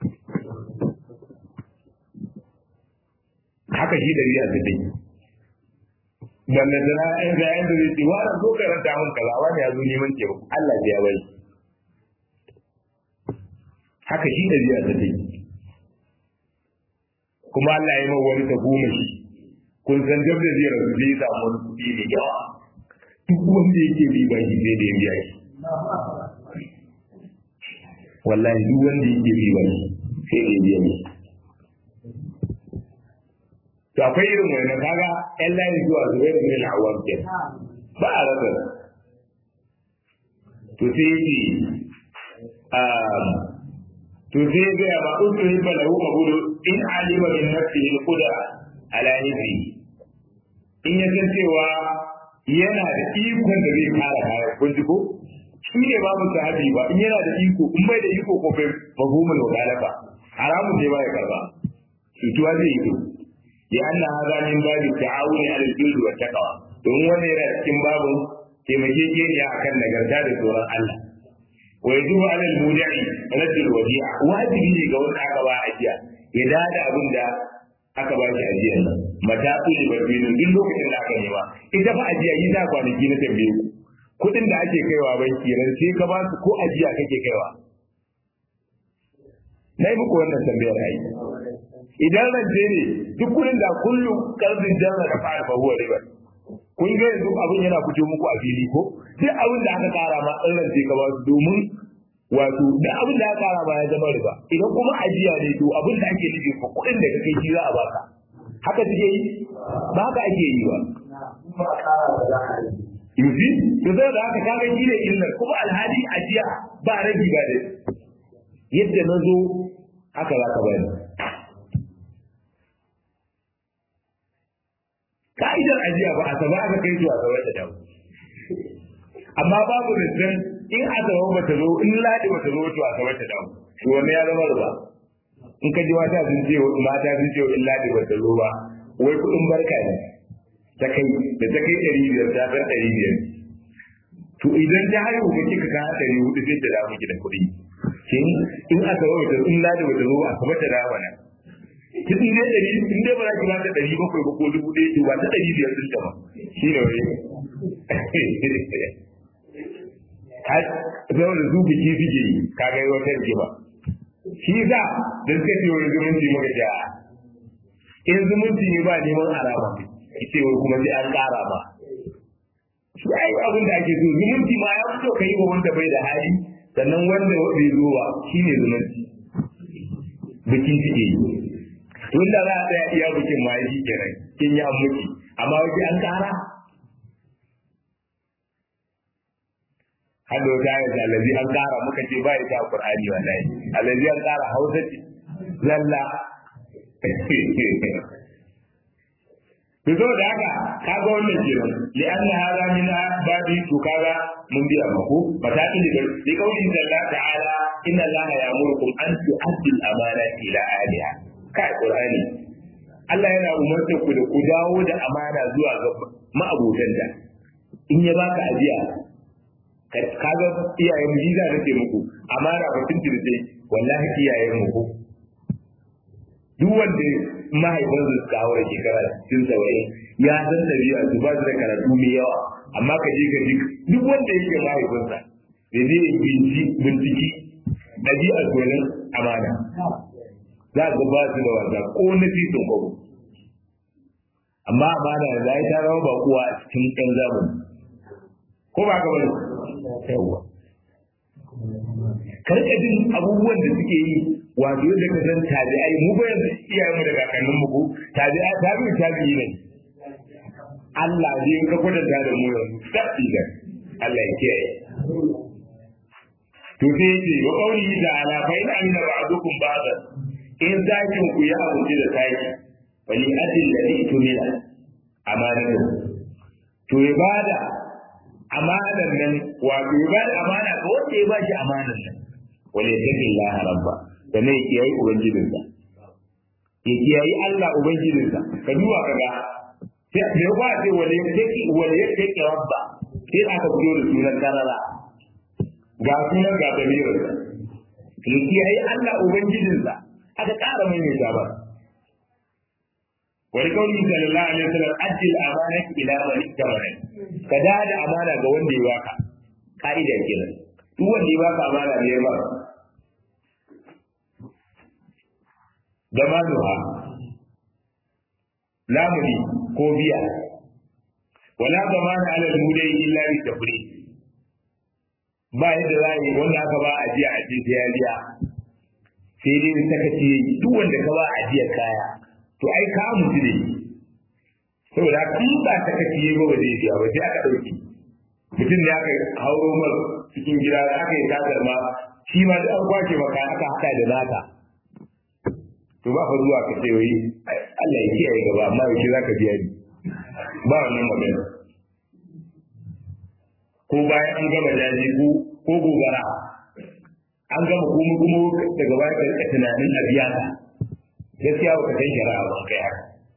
haka shi da biya ta dai wannan da an ga yan da zai ce wa zo karanta mun kaza wani ya zo neman taimako Allah ya bai haka shi da biya ta dai kuma Allah ya yi mawa wani ta goma shi kun san jab da zai rasu zai samu wani kuɗi mai yawa duk wanda yake riba shi zai da ya biya shi wallahi duk wanda yake riba shi sai da ya biya shi to akwai irin wannan kaga ƴan layin zuwa zubair bin al-awwam ke ba a rasa to sai yake to sai ga ba uku hibba lahu qabulu in alima min nafsihi al-qudra ala yadi in ya san cewa yana da ikon da zai kare kaya kun ji ko shi ne ba mu sahabi ba in yana da iko in bai da iko ko bai mafhumul mughalafa haramun ne ba ya karba cutuwa zai yi to ya anna hada min babi ta'awuni ala al-birri wa taqwa don wannan yana cikin babun taimakekeniya akan nagarta da tsoron Allah wa yajibu ala al-muda'i radd al-wadi'a wajibi ne ga wanda aka ba ajiya ya dada abin da aka ba shi ajiyar nan mata kuli barbinu duk lokacin da aka nema ita fa ajiya yi za kwanaki na tambaye ku kudin da ake kaiwa banki ran sai ka ba su ko ajiya kake kaiwa na yi muku wannan tambayar ai idan rance ne duk kudin da kullum karzin janna da fara fa huwa riba kun ga yanzu abin yana fito muku a fili ko duk abin da aka kara ma in rance ka ba su domin wato da abin da aka kara ma ya zama riba idan kuma ajiya ne to abin da ake nufi fa kudin da kake shi za a baka haka take yi ba haka ake yi ba yusi to zai da haka kaga shi ne illar kuma alhali ajiya ba rabi ba da yadda na zo haka za ka bani ka'idar ajiya ba a saba aka kai zuwa gaba da dawo amma babu rinsan in asabar ba ta zo in ladi ba ta zo to asabar ta dawo to wannan ya zama riba in ka ji mata sun ce mata sun ce in ladi ba ta zo ba wai kuɗin barka ne ta kai da ta kai ɗari biyar ta san ɗari biyar to idan ta haihu ka kika ka ɗari hudu sai ta dawo miki da kuɗi kin in asabar ba ta in ladi ba ta zo asabar ta dawo nan kin ne ɗari in dai ba za ki ba ta ɗari bakwai ba ko dubu ɗaya to ba ta ɗari biyar ɗin ta ba shi ne wai saboda su biki suke yi kaga yi wata rigima shi za da suka ce wani zumunci muka ja in zumunci ne ba neman alama ki ce wai kuma sai an ƙara ba shi ai abin da ake so zumunci ma ya fito ka yi wa wanda bai da hali sannan wanda bai zo ba shi ne zumunci bikin suke yi tun da za a tsaya iya bikin ma shi kenan kin yi an muki amma wajen an ƙara hado ta yi alazi an kara muka ce ba ita a Qur'ani wallahi alazi an kara Hausa ce lalla to da haka kaga wannan kenan li anna hada min babi to kaga mun biya mako mataki da li kaulin Allah ta'ala inna Allah ya'murukum an tu'addu al-amanati ila ahliha kai Qur'ani Allah yana umarta ku da ku dawo da amana zuwa ga ma'abotanta in ya baka ajiya kaga iyayen mu jiza nake muku amana ba tun tirje wallahi iyayen mu duk wanda mahaifin su kawo da shekara cikin saurayi ya san dabi'a su ba su da karatu mai yawa amma ka je ka ji duk wanda yake mahaifinsa da zai binci binciki dabi'ar gonin amana za ka ba su da wasa ko na titin kwabo amma amana da ya ta rawa ba kuwa a cikin ɗan zamani ko ba ka bane yawa karka jin abubuwan da suke yi wato yadda ka san tabi'ai mu ba yanzu iyayen mu da kakannin mu ko tabi'ai tabi'u tabi'i ne Allah zai ka kwatanta da mu yanzu tabi da Allah ya kiyaye to sai yace wa qawli ta'ala fa in amina ba'dukum ba'da in zakin ku ya abunci da saki wali adil ladhi tumila amanatu to ibada amanan nan wato ya bada amana ga wanda ya bashi amanan nan wala yattaqillaha rabba da ne kiyayi ubangijinsa ya kiyayi Allah ubangijinsa ka duba kaga sai da ba sai wala yattaqi wala yattaqi rabba sai aka fito da sunan karara ga sunan ga damirin ya kiyayi Allah ubangijinsa aka ƙara mai mai ba wani kauli sallallahu alaihi wasallam ajil amanati ila man istamana ka da da amana ga wanda ya baka kaida kenan duk wanda ya baka amana ne ba da manuha lamuni ko biya wala zamana ala al-mudai illa bi tafri ba yadda zai wanda aka ba ajiya a ce sai ya biya sai dai sakaci duk wanda ka ba ajiya kaya to ai ka mutu ne saboda kun ba ta kace ba ba zai biya ba sai aka dauki mutum da aka hauro mar cikin gida da aka yi tagar ma shi ma da an kwace maka aka haka da naka to ba fa zuwa ka ce wai Allah ya kiyaye gaba amma yake zaka biya ni ba wannan magana ko bayan an gama daji ko ko gobara an gama kuma kuma daga baya ka rika tunanin a biya ka gaskiya ba ka san shari'a ba kai haka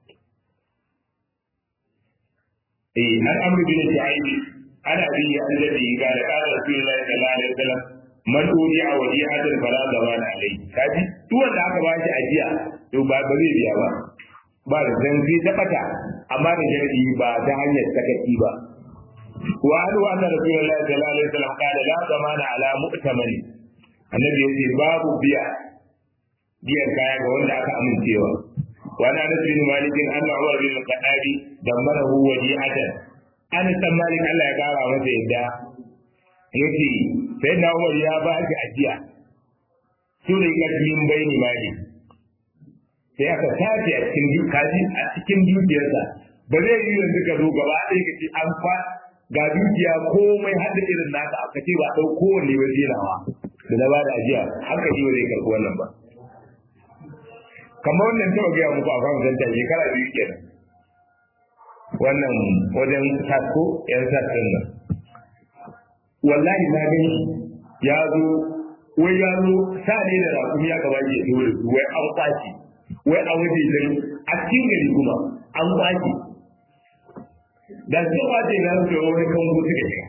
eh an amru bin sa'id ana bi ya alladhi qala qala rasulullahi sallallahu alaihi wasallam man udiya wadi'atan fala zaman alai kaji duk wanda aka ba shi ajiya to ba ba zai biya ba ba da zan zai tabbata amma da sharadi ba ta hanyar sakaci ba wa adu anna rasulullahi sallallahu alaihi wasallam qala la zamana ala mu'tamani annabi yace babu biya biyan kaya ga wanda aka amincewa wa na nasu bin malikin anna umar bin al-qadabi damarahu wadi'atan an san malik Allah ya kara masa yadda yace sai na umar ya ba shi ajiya su ne kalmin bayni mali sai aka tafi a cikin kaji a cikin dukiyarsa ba zai yi yanzu ka zo gaba ɗaya ka ce an fa ga dukiya komai hada irin naka aka ce ba ɗau kowanne ba jerawa da na ba da ajiya haka shi ba zai karɓi wannan ba kamar wannan taɓa gaya muku a fahimtar ta shekara biyu kenan wannan wajen sasko yan sassan nan wallahi na gani ya zo wai ya zo sa ne da rakumi ya gaba ke dole wai an kwaci wai a waje dan a cikin gari kuma an kwaci da cewa ce na su wani kan gudu da shi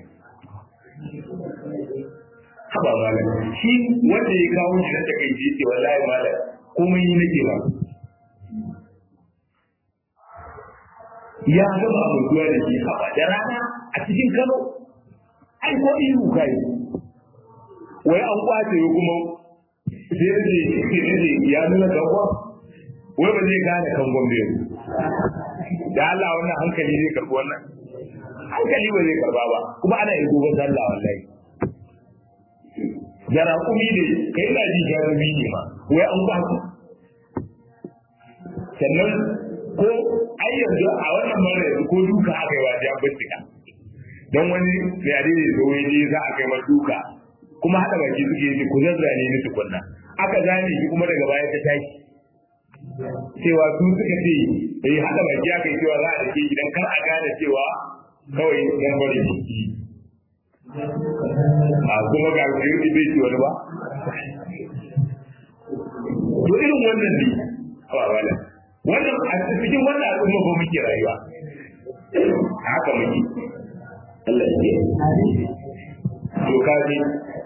haba malam shi wanda ya kawo shi da take ji ce wallahi malam komai yi nake ba ya gaba abubuwa da shi haba da rana a cikin Kano ai ko ihu kai wai an kwace kuma sai ne ya nuna kanwa wai ba zai gane kangon bai da Allah wannan hankali zai karbi wannan hankali ba zai karba ba kuma ana yi gobe sallah wallahi jara kumi ne kai na ji jarumi ne ma wai an kwace sannan ko ai yanzu a wannan mara yanzu ko duka aka yi wa ya bincika don wani da yare ne zo waje za a kai ma duka kuma hada baki suke yi ku zazzane ni tukunna aka zane shi kuma daga baya ta tashi cewa su suka ce eh hada baki aka yi cewa za a dake idan kar a gane cewa kawai dan bari jiki a kuma ga shi yi bai ci wani ba to irin wannan ne ba wala wannan a cikin wannan al'umma ba muke rayuwa haka muke Allah ya yi to kaji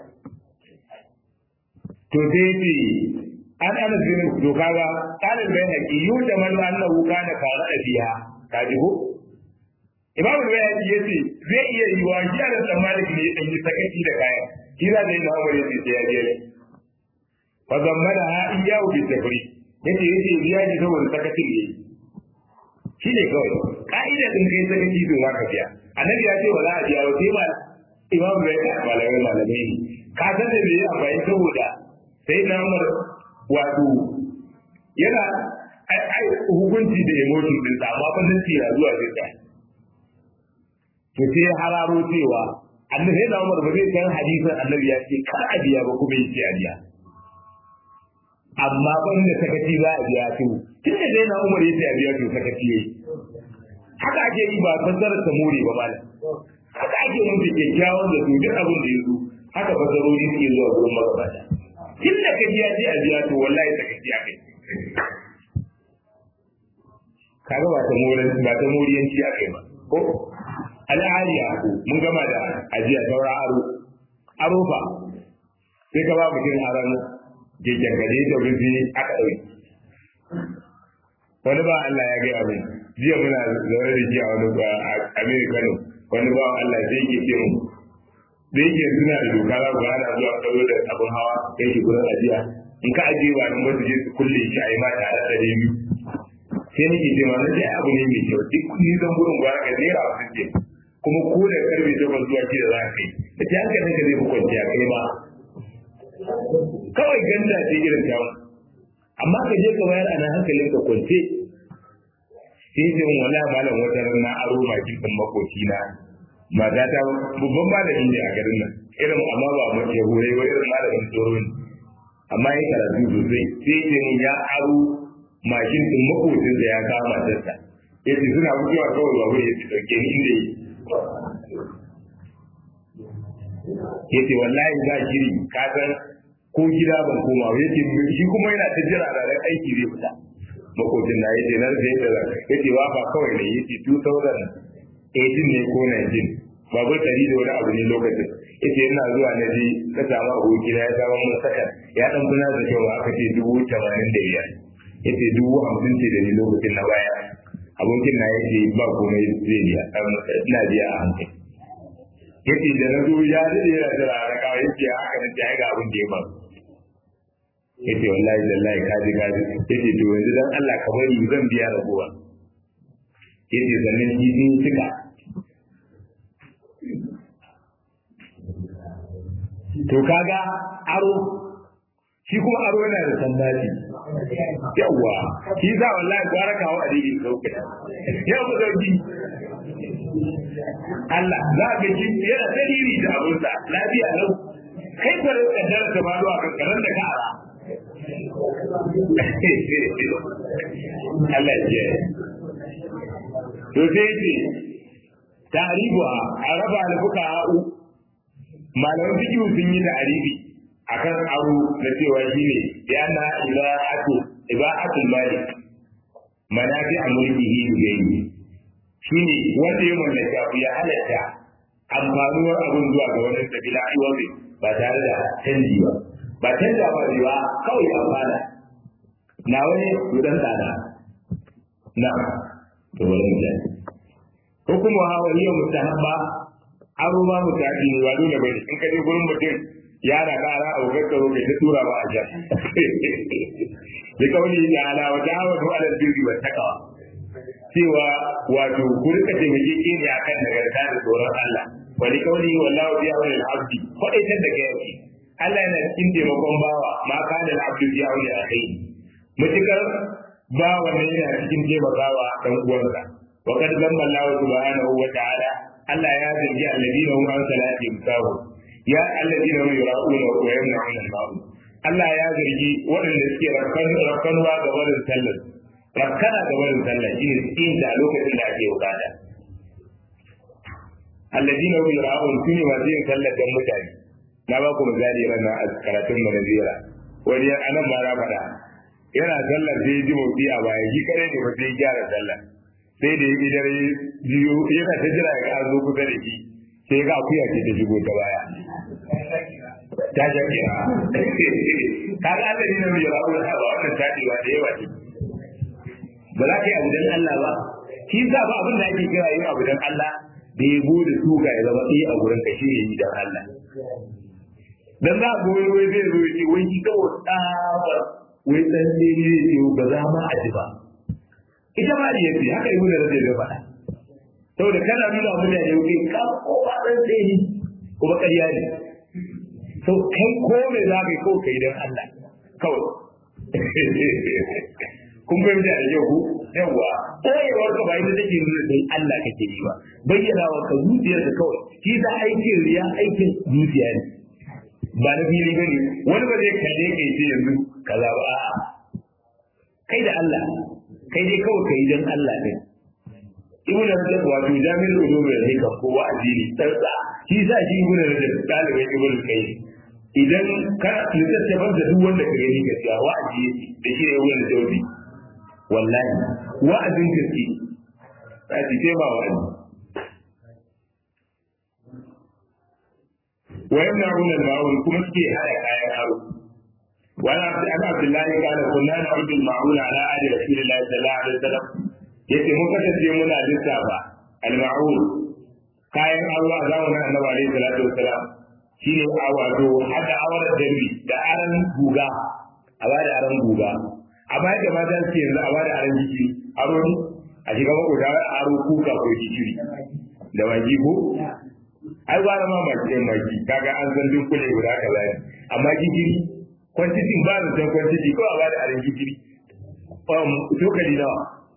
to dai ce an ana zinin to kaga tsarin bai haƙi yau da man annahu kana fara da biya kaji ko imam al-bayhaqi yace zai iya yi wa shi da tsammani ne dan yi sakaci da kayan kira da ina umar yace sai ya je fa zammana ha iyahu bi tafri yace yace biya ne saboda sakacin ne shi ne kawai ka'ida din kai sakaci to zaka biya annabi ya ce wala a biya wa sai ma imam al-bayhaqi malamai malamai ka san da bai amfani saboda sai na umar wato yana ai hukunci da emotion din sa amma ban tira zuwa sai ta to sai hararo cewa annabi da umar ba zai san hadisin annabi ya ce kar a biya ba kuma yace a biya amma ban da sakaci za a biya to tunda dai na umar yace a biya to sakaci yayi haka ake yi ba fasarar ta more ba malam haka ake mun da kyakkyawan da su duk abin da yazo haka fasarori suke zuwa gurin magabata tun da ka biya ce a biya to wallahi ta gaskiya kai kaga ba ta moran ba ta moriyanci akai ba ko al'aliya mun gama da ajiya saura aro aro fa sai ka ba mutum aran jejen gare da rufi aka dauki wani ba Allah ya gaya min jiya muna zaune da shi a wani America ne wani ba Allah sai yake ce mu da yake suna da doka za ku hana zuwa ɗauro da abin hawa kai shi gurin ajiya in ka ajiye ba nan wasu je su kulle shi a yi ma tare da dai sai nake ce ma nace abu ne mai kyau duk ni zan gurin gwara ka naira wasu ce kuma ko da karfe takwas zuwa shida za ka kai da ta hankalin ka zai fi kwanciya kai ba kawai ganda ce irin ta amma ka je ka bayar a nan hankalin ka kwance sai ce mun wala malam wata na aro makin ɗin makoci na mata ta babban malami ne a garin nan irin amma ba mu ya hore ba irin malamin tsoro ne amma ya karatu sosai sai ce mun ya aro mashin din makocin da ya kama matarsa yace suna mutuwa kawai ba wai yace dauke ni inda yace wallahi ba shiri ka san ko gida ban koma yace shi kuma yana ta jira da aiki zai fita makocin na yace nan sai da yace wa ba kawai ne yace two thousand eighteen ne ko nineteen babur dari da wani abu ne lokacin yace ina zuwa na ji ka samu aboki na ya samu mun saka ya dan buna da cewa aka ce dubu tamanin da biyar yace dubu hamsin ce da ni lokacin na baya abokin na yace ba komai zai biya ina biya a hankali yace da na zo ya dade yana da raraka yace haka ne ta ga abin da ya faru yace wallahi wallahi kaji kaji yace to yanzu dan Allah ka bari zan biya rabuwa yace sannan shi sun cika to kaga aro shi kuma aro yana da sandaci yawa shi za wallahi gwara kawo a dai sauke yau mu dauki Allah za ka ji yana dalili da abun sa lafiya lau kai ka rinka darasa ma zuwa kankaran da ka ara Allah ya to sai ce taribuha araba al-fuqaha malaman fiqh sun yi ta'arifi akan aro na cewa shine ya na ibahatu ibahatul malik manafi amrihi bihi shine wanda ya mallaka abu ya halatta amfanuwar abun zuwa ga wani sabila aiwazi ba tare da canji ba ba canja ba ba kawai amfana na wani gudan tsada na to wani mutane hukumu hawa yau mustahabba aro ma mutabi ne ba dole bane in ka je gurin mutum ya da kara a wurin ka roke ta tura ba a jan da kauli ya ala wa ta'awadu ala albirri wa taqwa cewa wato ku rika taimake ki ne akan nagarta da tsoron Allah wa li kauli wallahu bi awli al-abdi ko ita da kai yake Allah yana cikin taimakon bawa ma kana al-abdu bi awli akhi mutakar bawa ne yana cikin taimakawa dan uwansa wa kad zamma Allah subhanahu wa ta'ala Allah ya zargi alladina hum an salatihim sahun ya alladina hum yura'una wa yamna'una al-ma'ruf Allah ya zargi waɗanda suke rakkanwa ga barin sallar rakkana ga barin sallar shine cikin da lokacin da ake bukata alladina hum yura'un shine masu yin sallar dan mutane na ba ku misali ranar a karatun manazira wani anan ma na faɗa yana sallar sai ji motsi a baya shi kare ne ba sai gyara sallar sai da yi dare biyu yana ta jira ya zo kusa da shi sai ga akuya ce ta shigo ta baya ta shakira ka ga Allah ne mai rabu da ba wannan tadewa da yawa ce ba za ka yi abu dan Allah ba shi sa ba abin da ake kira yin abu dan Allah da ya gode su ga ya zama iya a gurin ka shi yi dan Allah dan za ku wai wai zai zo yi wai ki kawo tsabar wai dan ne ne ba za ma a ji ba ita ma ya ce haka ibnu rajab ya faɗa saboda kana nuna mutane wuce ka ko ba dan sai kuma ƙarya ne to kai ko me za ka ko kai dan Allah kawai kun bai da yau ku yawa koyewar ka bai da take nuna sai Allah kake yi ba bayyana wa ka zuciyar ka kawai shi da aikin riya aikin zuciya ne ba na fili bane wani ba zai kalle kai ce yanzu kaza ba a'a kai da Allah kai dai kawai kai dan Allah ne ibn rajab wato jami'ul ulum wal hikam ko wa'azi ne tsarsa shi sa shi ibn rajab dalibin ibn kai idan ka littattafan da duk wanda ka gani gaskiya wa'azi yake da shi ne ibn rajab wallahi wa'azin gaske sai ce ba wa'azi ويمنعون المعون كما سكي هذا كاين ارو وانا عبد الله قال كنا نعد المعون على عهد رسول الله صلى الله عليه وسلم yace mun kasance muna lissafa al-ma'un kayan Allah zamanin Annabi alaihi salatu wassalam shine a wato hada awar dambi da aran guga a bada aran guga amma da mata suke yanzu a bada aran jiki aro ni a shiga mako da aro kuka ko jikiri da magi ko ai ba ma magi magi kaga an san duk kule guda kaza ne amma jikiri quantity ba da san quantity ko a bada aran jikiri um tokali nawa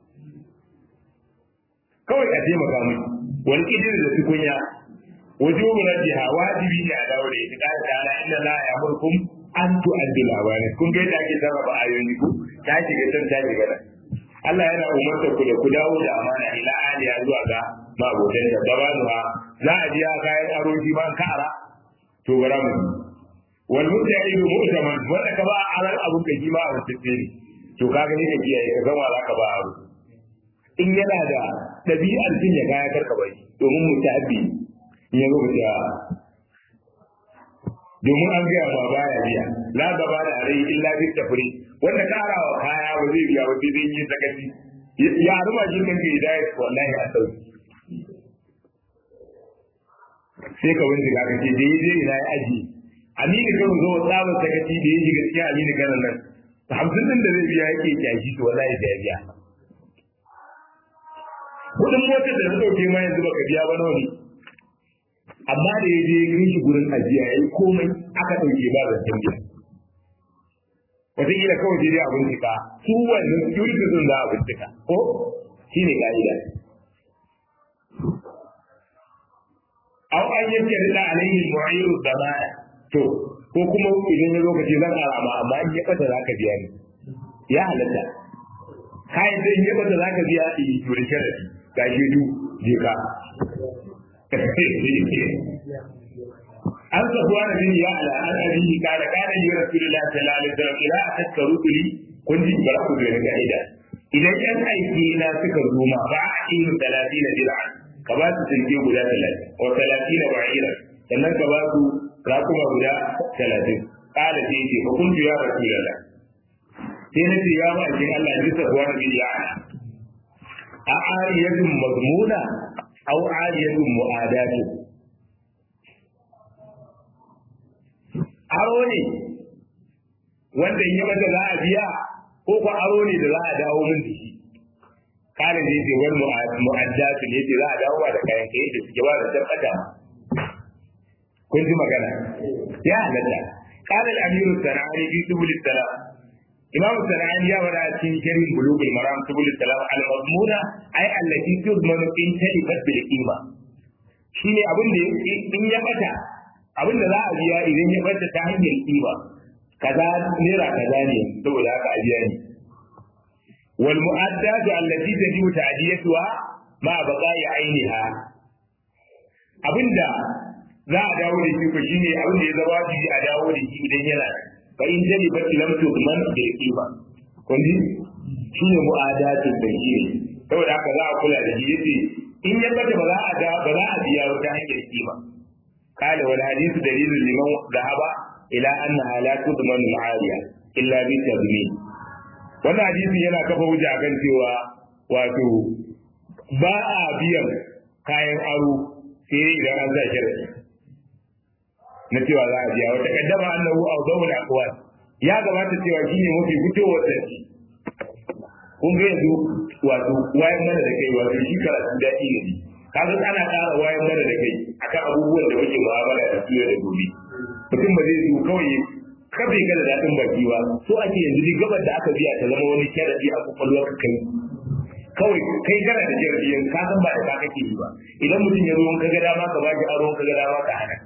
kawai a taimaka mai wani idin da tukunya wajen rajiha wajibi ne a dawo da ita kada ta ala inna la ya murkum an tu addu labarin kun ga yadda ake sarrafa ayoyi ku ta shiga can ta shiga nan Allah yana umarta ku da ku dawo da amana ila aliya zuwa ga mabotan da babanuha za a biya kayan aroji ban ka'ara to bara mu wal muta'idu mu'taman wanda ka ba aran abun da kima a cikin to kaga ne ka kiyaye ka zama za ka ba aro in yana da ɗabi'ar cin ya kaya karka bai domin mu ta abi in ya rubuta ya domin an gaya ma baya biya la gaba da rai illa bi tafri wanda karawa kaya ba zai biya ba sai dai yin sakaci ya ruma jin kan ke da wallahi a sauki sai ka wanda ga kace dai dai ina ya aji amini kan zo tsawon sakaci da yaji gaskiya amini kan nan hamsin din da zai biya yake kyashi to wallahi da ya biya kudin motar da ta dauke ma yanzu baka biya ba nawa ne amma da ya je kai shi gurin ajiya yayi komai aka dauke ba zan biya wata kila kawai dai abin tika su wannan security sun da abin tika ko shine ka'ida aw an yanke da alaihi mu'ayyiru zamana to ko kuma idan ya lokaci zan arama amma in ya bata zaka biya ni ya halatta kai dai ya bata zaka biya ni to da sharadi gashi du je ka an sabuwa da bin ya ala an abihi kana kana ni rasulullahi sallallahu alaihi wasallam ila takaru kuli kun ji bara ku da gaida idan yan aiki na suka zo ma ba a yi talatin dir'an ka ba su tilke guda talatin ko talatin ba'ira sannan ka ba su rakuma guda talatin kala sai ce fa kun ya rasulullahi sai na ce ya ba kin Allah ji sabuwa da bin ya ala a ariyatun mazmuna aw ariyatun mu'adatu aro ne wanda in yi mata za a biya ko ko aro ne da za a dawo min da shi kare ne ce wani mu'addatu ne ce za a dawo ba da kayan kai da suke ba da tabbata kun ji magana ya halatta kare al-amiru sanani fi subul salam imam sanani ya wada cikin sharhin bulugul maram subul salam al-mazmuna ay allati tuzmanu in talifat bil qima shine abin da in ya bata abin da za a biya idan ya bata ta hanyar kima kaza naira kaza ne saboda haka a biya ni wal mu'addatu allati tajibu ta'diyatuha ma baqa'i ainiha abinda za a dawo da shi ko shine abin da ya zama wajibi a dawo da shi idan yana fa in jali ba lam tu'man bi qima kun ji shine mu'addatu da shi saboda haka za a kula da shi yace in ya bata ba za a da ba za a biya ta hanyar kima قال والحديث دليل لمن ذهب الى انها لا تضمن العاريه الا بالتضمين wannan hadisi yana kafa hujja kan cewa wato ba a biyan kayan aro sai idan an zai shirki na cewa za a biya wata kaddama annahu aw dawul aqwal ya gabata cewa shine mafi fitowar sarki kun ga yanzu wato wayan mana da kai wato shi karatu daɗi ne kaga ana ƙara wayan mana da kai akan abubuwan da muke mu'amala da su da gobe mutum ba zai zo kawai kafe ka da daɗin baki ba so ake yanzu duk gabar da aka biya ta zama wani sharadi a kwakwalwar ka kai kawai kai kana da sharadi yanzu ka san ba da ka kake yi ba idan mutum ya zo in ka ga dama ka baki aro ka ga dama ka hana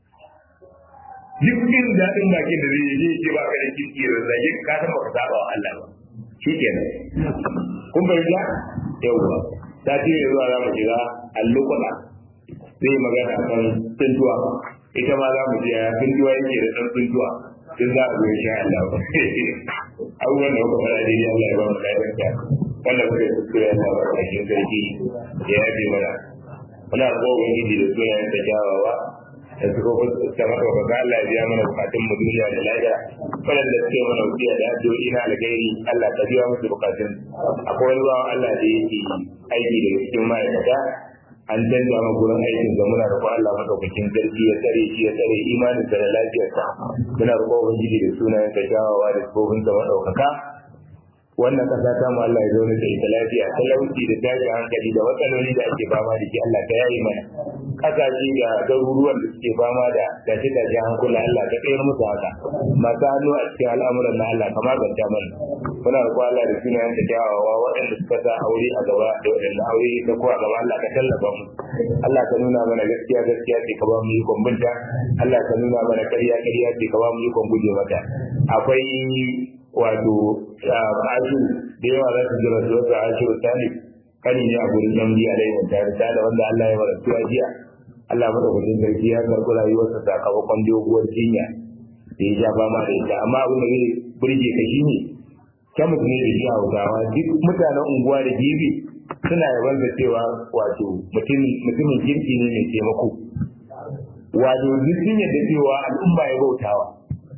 duk jin daɗin bakin da zai yi ce ba ka da kirki da zage ka san ba ka saba wa Allah ba shikenan kun bayyana yawwa ta ce zuwa za mu shiga allukuɗa zai magana kan tsintuwa ita ma za mu jiya tsintuwa yake da ɗan tsintuwa sun za a zo insha Allah abubuwan da kuka fara daidai Allah ya ba mu lafiya wanda kuka yi kuskure Allah ba a cikin sarki ya yafe mana muna ko ubangiji da sunayen ta kyawawa da suka fuskanta maka ba ga Allah ya biya mana bukatun mu duniya da lafiya waɗanda suke mana wuciya da addu'o'i na alkhairi Allah ka biya musu bukatun akwai wani bawan Allah da yake aiki da cikin ma'aikata an canza ma gurin aikin da muna roƙon Allah madaukakin sarki ya tsare shi ya tsare imanin da lafiyarsa muna roƙon ubangiji da sunayen sa kyawawa da tsofin sa madaukaka wannan kasa ta mu Allah ya zauna da ita lafiya talauci da tashin hankali da matsaloli da ake fama da shi Allah ta yayi mana kasashe da garuruwan da suke fama da tashi tashi hankula Allah ta tsayar musu haka masu hannu a cikin al'amuran na Allah kamar ganta mana muna roƙon Allah da sunayen sa kyawawa waɗanda suka sa aure a gaba da waɗanda aure ta ko a gaba Allah ka tallafa mu Allah ka nuna mana gaskiya gaskiya ce ka ba mu ikon binta Allah ka nuna mana ƙarya ƙarya ce ka ba mu ikon guje mata akwai wato ashu da yawa za su jira su wata ashu talib kani ne a gurin yan biya da yawan tare da wanda Allah ya waratu a jiya Allah madaukakin sarki ya karɓi rayuwarsa sakamakon doguwar jinya da ya ja fama da ita amma abin da zai burge ka shi ne kyan mutum ne da shi hausawa duk mutanen unguwa da jibi suna yaban da cewa wato mutumin kirki ne mai taimako wato duk sun yadda cewa al'umma ya bautawa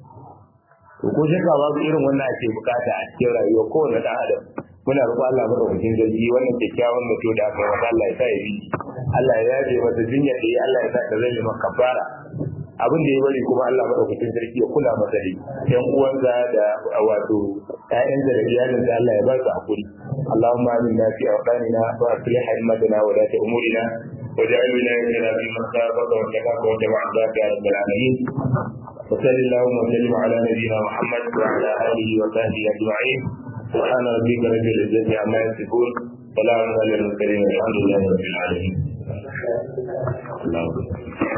to ko shakka babu irin wannan ake bukata a cikin rayuwa kowane ɗan adam muna roƙo Allah madaukakin sarki wannan kyakkyawan mutum da aka masa Allah ya sa ya bi Allah ya yaje masa jinya da ya Allah ya sa ta zai maka kafara abin da ya bari kuma Allah madaukakin sarki ya kula masa da yan uwansa da wato ƴaƴansa da iyalinsa Allah ya ba su hakuri Allahumma aminna fi awqanina wa aslih himmatana wa la ta'murina واجعل ولايتنا في من خافك واتقاك واتبع عبادك يا رب العالمين وصل اللهم وسلم على نبينا محمد وعلى اله وصحبه اجمعين سبحان ربك رب العزه عما يصفون سلام على المرسلين والحمد لله رب العالمين.